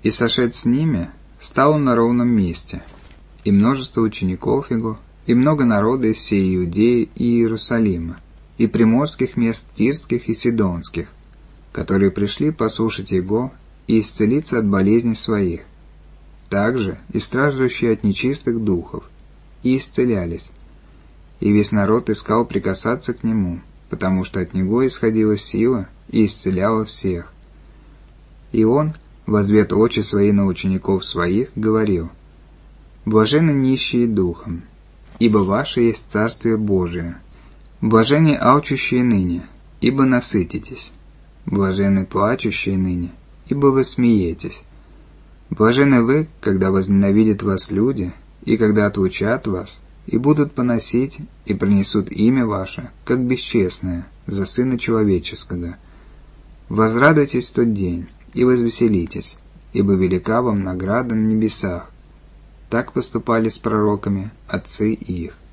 И сошед с ними, стал он на ровном месте, и множество учеников его, и много народа из всей Иудеи и Иерусалима, и приморских мест Тирских и Сидонских, которые пришли послушать его и исцелиться от болезней своих, также и страждущие от нечистых духов, и исцелялись. И весь народ искал прикасаться к нему, потому что от него исходила сила и исцеляла всех. И он, возвед очи свои на учеников своих, говорил: «Блаженны нищие духом, ибо ваше есть Царствие Божие. Блаженны алчущие ныне, ибо насытитесь. Блаженны плачущие ныне, ибо вы смеетесь. Блаженны вы, когда возненавидят вас люди, и когда отлучат вас, и будут поносить, и принесут имя ваше, как бесчестное, за Сына Человеческого. Возрадуйтесь в тот день, и возвеселитесь, ибо велика вам награда на небесах. Так поступали с пророками отцы их».